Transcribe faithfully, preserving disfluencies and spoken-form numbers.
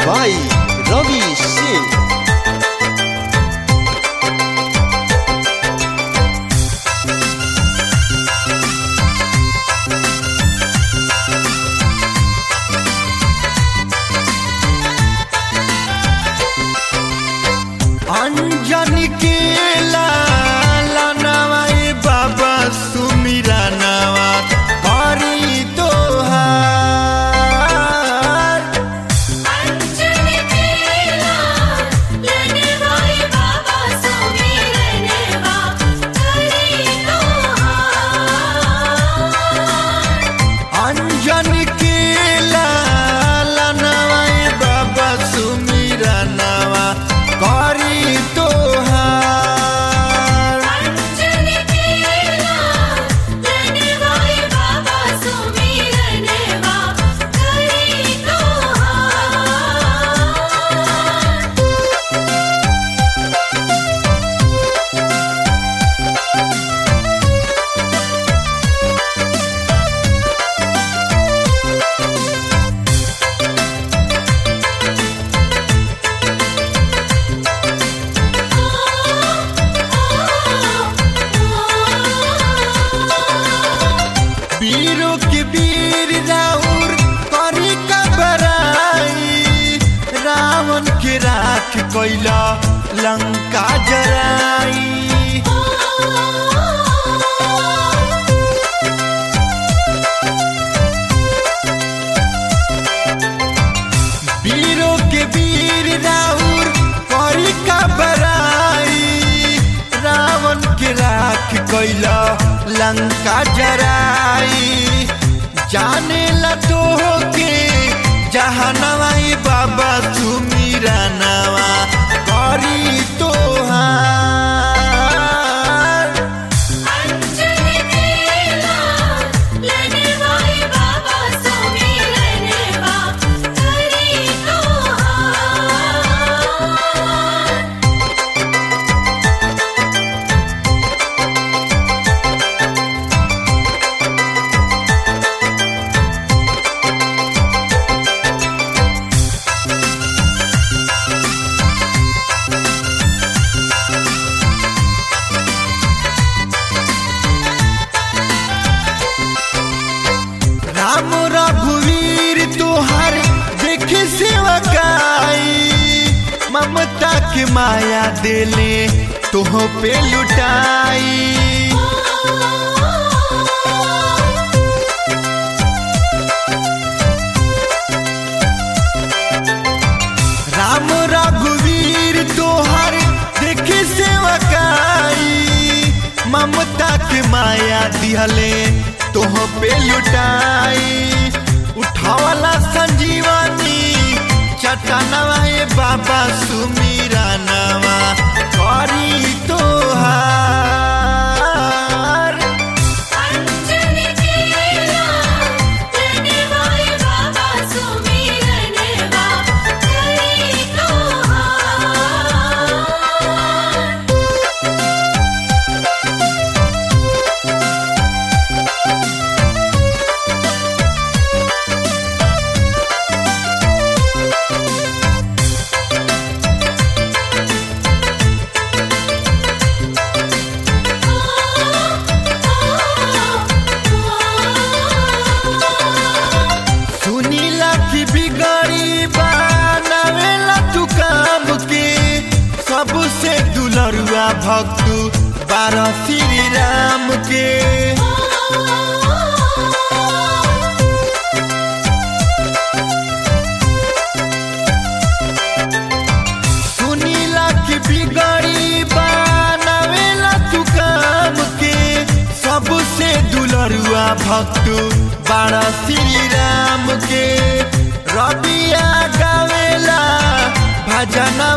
by Ravi Singh. अंजन के लाला नवाई बाबा सुमिरा नवा हरि तोहार। अंजन के लाला नवाई बाबा सुमिरा नवा हरि तोहार। अंजन के लाला नवाई बाबा सुमिरा नवा हरि तोहार। अंजन के लाला नवाई बाबा सुमिरा नवा हरि वीरों के वीर राउर करी का बराई, रावण के राख कोइला लंका जराई। वीरों के वीर राउर करी का बराई, रावण के राख कोइला लंका जराई। जाने ला तो के जहानवाई बाबा सुमिरा नवा हरि तोहार। अंजन के लाला नवाई बाबा सुमिरा नवा हरि तोहार। राम रघुवीर तोहर देखे सेवकाई, ममता के माया देले तोह पे लुटाई। राम रघुवीर तोहर देखे सेवकाई, ममता के माया दिहले तोह पे लुटाई। उठावला संजीवनी चटनवा ए बाबा सुमिरा नवा हरि तोहार। अंजन के लाला नवाई बाबा सुमिरा नवा हरि तोहार। सुनीला की बिगड़ी बनावेला तू काम के, सबसे दुलरुआ भक्त बारह श्री राम के। सुनीला की बिगड़ी बनावेला तू काम के, सबसे दुलरुआ भक्त बारह श्री राम के। रबिया गावेला भजन